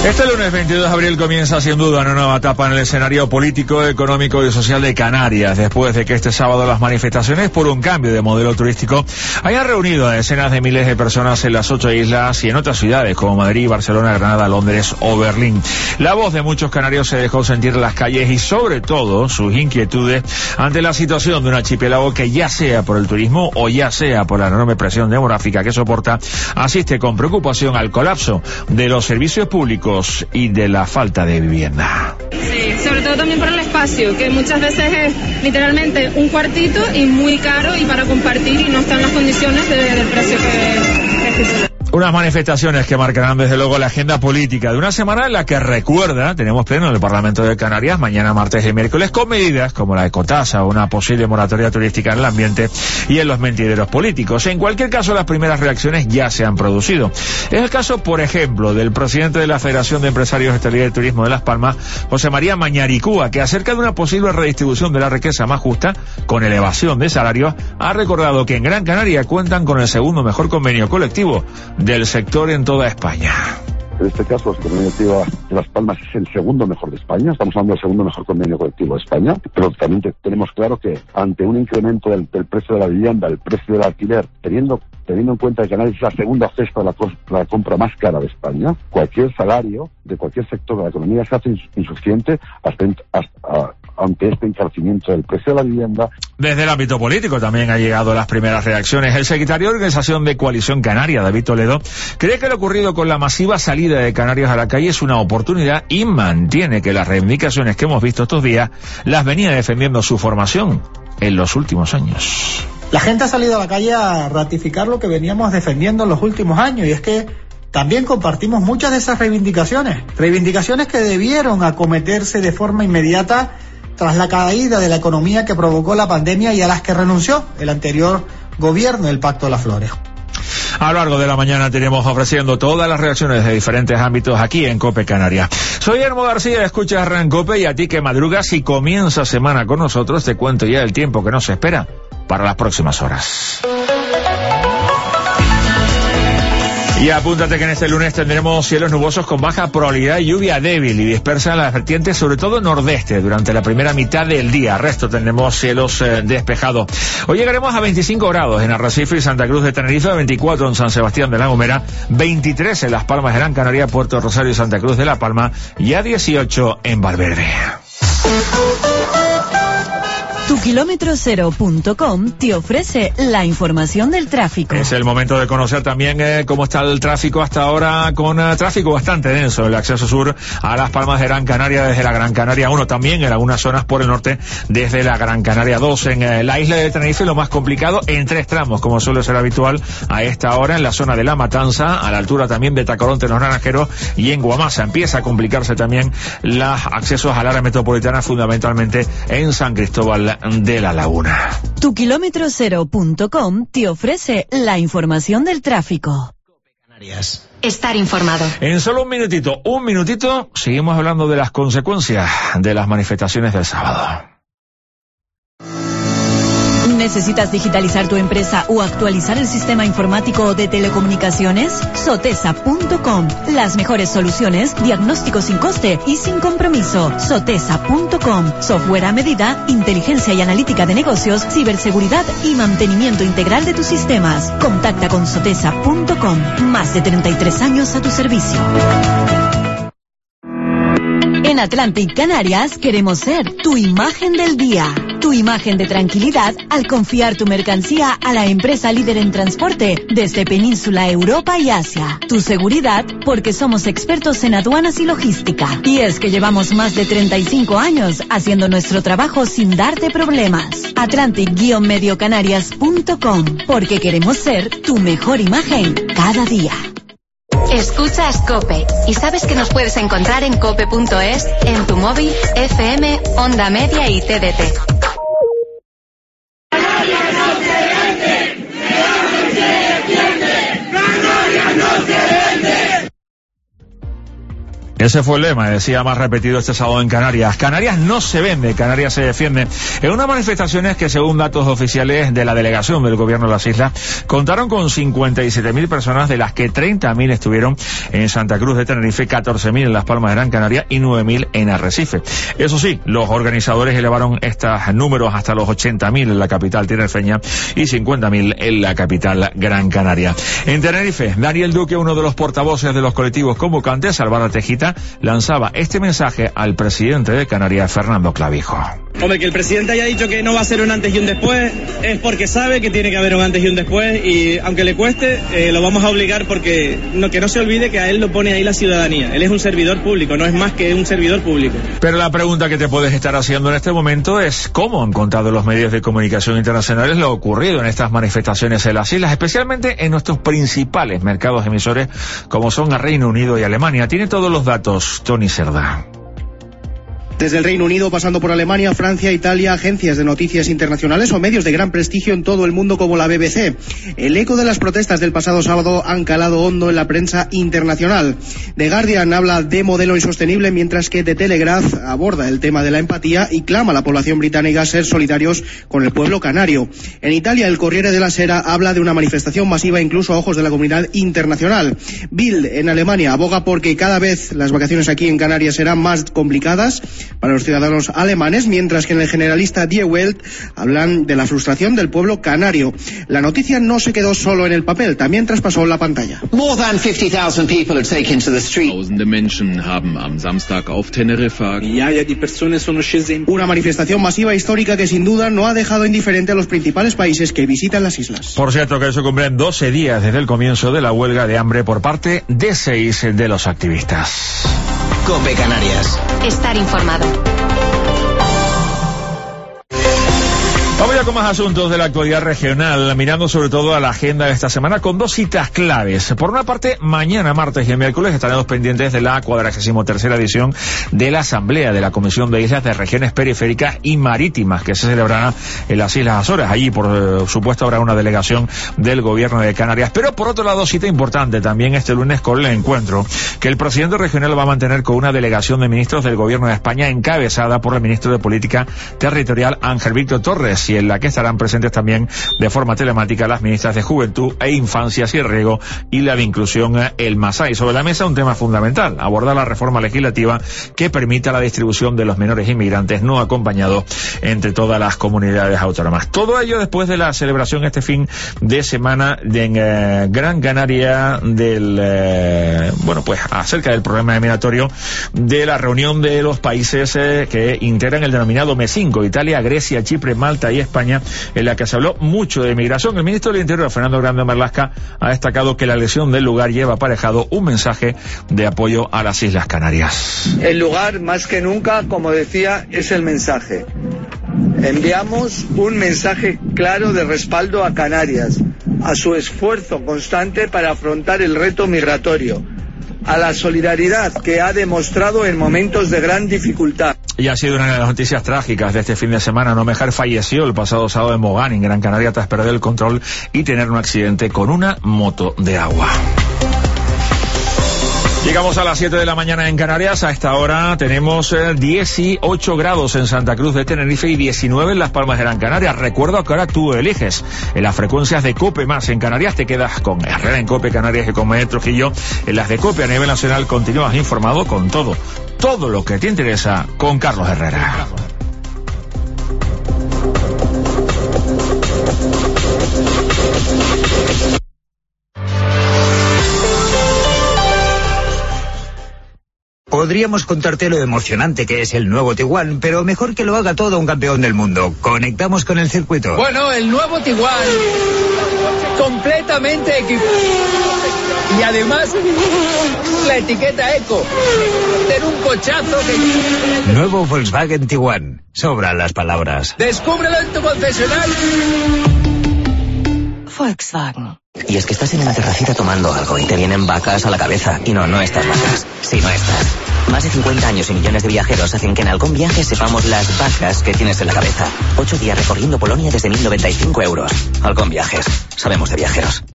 Este lunes 22 de abril comienza sin duda una nueva etapa en el escenario político, económico y social de Canarias, después de que este sábado las manifestaciones por un cambio de modelo turístico hayan reunido a decenas de miles de personas en las 8 islas y en otras ciudades como Madrid, Barcelona, Granada, Londres o Berlín. La voz de muchos canarios se dejó sentir en las calles y sobre todo sus inquietudes ante la situación de un archipiélago que, ya sea por el turismo o ya sea por la enorme presión demográfica que soporta, asiste con preocupación al colapso de los servicios públicos y de la falta de vivienda. Sí, sobre todo también por el espacio, que muchas veces es literalmente un cuartito y muy caro y para compartir y no están las condiciones del precio que existe. Unas manifestaciones que marcarán desde luego la agenda política de una semana en la que, recuerda, tenemos pleno en el Parlamento de Canarias mañana, martes y miércoles, con medidas como la ecotasa, una posible moratoria turística en el ambiente y en los mentideros políticos. En cualquier caso, las primeras reacciones ya se han producido. Es el caso, por ejemplo, del presidente de la Federación de Empresarios de Hostelería y Turismo de Las Palmas, José María Mañaricúa, que acerca de una posible redistribución de la riqueza más justa con elevación de salarios, ha recordado que en Gran Canaria cuentan con el segundo mejor convenio colectivo del sector en toda España. En este caso, el convenio colectivo de Las Palmas es el segundo mejor de España. Estamos hablando del segundo mejor convenio colectivo de España. Pero también tenemos claro que ante un incremento del precio de la vivienda, el precio del alquiler, teniendo en cuenta que Canarias es la segunda cesta de la compra más cara de España, cualquier salario de cualquier sector de la economía se hace insuficiente ante este encarecimiento del precio de la vivienda. Desde el ámbito político también han llegado las primeras reacciones. El secretario de Organización de Coalición Canaria, David Toledo, cree que lo ocurrido con la masiva salida de canarios a la calle es una oportunidad y mantiene que las reivindicaciones que hemos visto estos días las venía defendiendo su formación en los últimos años. La gente ha salido a la calle a ratificar lo que veníamos defendiendo en los últimos años, y es que también compartimos muchas de esas reivindicaciones que debieron acometerse de forma inmediata tras la caída de la economía que provocó la pandemia y a las que renunció el anterior gobierno del Pacto de las Flores. A lo largo de la mañana tenemos ofreciendo todas las reacciones de diferentes ámbitos aquí en COPE Canarias. Soy Hermo García, escuchas RAN-COPE, y a ti que madrugas y comienza semana con nosotros, te cuento ya el tiempo que nos espera para las próximas horas. Y apúntate que en este lunes tendremos cielos nubosos con baja probabilidad de lluvia débil y dispersa en las vertientes, sobre todo nordeste, durante la primera mitad del día. Resto tendremos cielos despejados. Hoy llegaremos a 25 grados en Arrecife y Santa Cruz de Tenerife, 24 en San Sebastián de la Gomera, 23 en Las Palmas de Gran Canaria, Puerto Rosario y Santa Cruz de la Palma, y a 18 en Valverde. Tukilometrocero.com te ofrece la información del tráfico. Es el momento de conocer también cómo está el tráfico hasta ahora, con tráfico bastante denso. El acceso sur a Las Palmas de Gran Canaria desde la Gran Canaria 1, también en algunas zonas por el norte desde la Gran Canaria 2. En la isla de Tenerife lo más complicado en 3 tramos, como suele ser habitual a esta hora, en la zona de La Matanza, a la altura también de Tacoronte, Los Naranjeros, y en Guamasa. Empieza a complicarse también los accesos al área metropolitana, fundamentalmente en San Cristóbal de la Laguna. Tukilometrocero.com te ofrece la información del tráfico. Estar informado. En solo un minutito, seguimos hablando de las consecuencias de las manifestaciones del sábado. ¿Necesitas digitalizar tu empresa o actualizar el sistema informático de telecomunicaciones? Sotesa.com. Las mejores soluciones, diagnóstico sin coste y sin compromiso. Sotesa.com. Software a medida, inteligencia y analítica de negocios, ciberseguridad y mantenimiento integral de tus sistemas. Contacta con Sotesa.com. Más de 33 años a tu servicio. En Atlantic Canarias queremos ser tu imagen del día. Tu imagen de tranquilidad al confiar tu mercancía a la empresa líder en transporte desde Península, Europa y Asia. Tu seguridad porque somos expertos en aduanas y logística. Y es que llevamos más de 35 años haciendo nuestro trabajo sin darte problemas. Atlantic-mediocanarias.com, porque queremos ser tu mejor imagen cada día. Escuchas COPE y sabes que nos puedes encontrar en cope.es, en tu móvil, FM, Onda Media y TDT. Ese fue el lema, decía más repetido este sábado en Canarias. Canarias no se vende, Canarias se defiende. En unas manifestaciones que, según datos oficiales de la delegación del gobierno de las islas, contaron con 57.000 personas, de las que 30.000 estuvieron en Santa Cruz de Tenerife, 14.000 en Las Palmas de Gran Canaria y 9.000 en Arrecife. Eso sí, los organizadores elevaron estos números hasta los 80.000 en la capital tinerfeña y 50.000 en la capital Gran Canaria. En Tenerife, Daniel Duque, uno de los portavoces de los colectivos convocantes, Álvaro Tejita, lanzaba este mensaje al presidente de Canarias, Fernando Clavijo. Hombre, que el presidente haya dicho que no va a ser un antes y un después es porque sabe que tiene que haber un antes y un después, y aunque le cueste, lo vamos a obligar, porque que no se olvide que a él lo pone ahí la ciudadanía. Él es un servidor público, no es más que un servidor público. Pero la pregunta que te puedes estar haciendo en este momento es cómo han contado los medios de comunicación internacionales lo ocurrido en estas manifestaciones en las islas, especialmente en nuestros principales mercados emisores como son el Reino Unido y Alemania. Tiene todos los datos Tony Cerda. Desde el Reino Unido, pasando por Alemania, Francia, Italia, agencias de noticias internacionales o medios de gran prestigio en todo el mundo como la BBC. El eco de las protestas del pasado sábado han calado hondo en la prensa internacional. The Guardian habla de modelo insostenible, mientras que The Telegraph aborda el tema de la empatía y clama a la población británica a ser solidarios con el pueblo canario. En Italia, el Corriere della Sera habla de una manifestación masiva incluso a ojos de la comunidad internacional. Bild, en Alemania, aboga porque cada vez las vacaciones aquí en Canarias serán más complicadas para los ciudadanos alemanes, mientras que en el generalista Die Welt hablan de la frustración del pueblo canario. La noticia no se quedó solo en el papel, también traspasó la pantalla. More than 50,000 people had taken to the street. Tausende Menschen haben am Samstag auf Teneriffa. Una manifestación masiva histórica que sin duda no ha dejado indiferente a los principales países que visitan las islas. Por cierto, que se cumplen 12 días desde el comienzo de la huelga de hambre por parte de 6 de los activistas. COPE Canarias. Estar informado. Vamos ya con más asuntos de la actualidad regional, mirando sobre todo a la agenda de esta semana con dos citas claves. Por una parte, mañana, martes y el miércoles estaremos pendientes de la 43ª edición de la Asamblea de la Comisión de Islas de Regiones Periféricas y Marítimas, que se celebrará en las Islas Azores. Allí, por supuesto, habrá una delegación del Gobierno de Canarias. Pero por otro lado, cita importante también este lunes con el encuentro que el presidente regional va a mantener con una delegación de ministros del Gobierno de España encabezada por el ministro de Política Territorial, Ángel Víctor Torres, y en la que estarán presentes también de forma telemática las ministras de Juventud e Infancias y Riego y la de Inclusión, el MASAI. Sobre la mesa un tema fundamental: abordar la reforma legislativa que permita la distribución de los menores inmigrantes no acompañados entre todas las comunidades autónomas. Todo ello después de la celebración este fin de semana en Gran Canaria acerca del problema migratorio, de la reunión de los países que integran el denominado MES5, Italia, Grecia, Chipre, Malta y España, en la que se habló mucho de migración. El ministro del Interior, Fernando Grande Marlaska, ha destacado que la elección del lugar lleva aparejado un mensaje de apoyo a las Islas Canarias. El lugar, más que nunca, como decía, es el mensaje. Enviamos un mensaje claro de respaldo a Canarias, a su esfuerzo constante para afrontar el reto migratorio, a la solidaridad que ha demostrado en momentos de gran dificultad. Y ha sido una de las noticias trágicas de este fin de semana. Una mujer falleció el pasado sábado en Mogán, en Gran Canaria, tras perder el control y tener un accidente con una moto de agua. Llegamos a las 7 de la mañana en Canarias. A esta hora tenemos 18 grados en Santa Cruz de Tenerife y 19 en Las Palmas de Gran Canaria. Recuerdo que ahora tú eliges en las frecuencias de COPE más en Canarias. Te quedas con Herrera en COPE Canarias y con Manuel Trujillo en las de COPE a nivel nacional. Continúas informado con todo lo que te interesa con Carlos Herrera. Podríamos contarte lo emocionante que es el nuevo Tiguan, pero mejor que lo haga todo un campeón del mundo. Conectamos con el circuito. Bueno, el nuevo Tiguan, completamente equipado. Y además, la etiqueta Eco. Tener un cochazo que... Nuevo Volkswagen Tiguan. Sobran las palabras. Descúbrelo en tu concesionario. Volkswagen. Y es que estás en una terracita tomando algo y te vienen vacas a la cabeza. Y no estas vacas. Sí, no estas. Más de 50 años y millones de viajeros hacen que en Halcón Viajes sepamos las vacas que tienes en la cabeza. 8 días recorriendo Polonia desde 1.095 euros. Halcón Viajes. Sabemos de viajeros.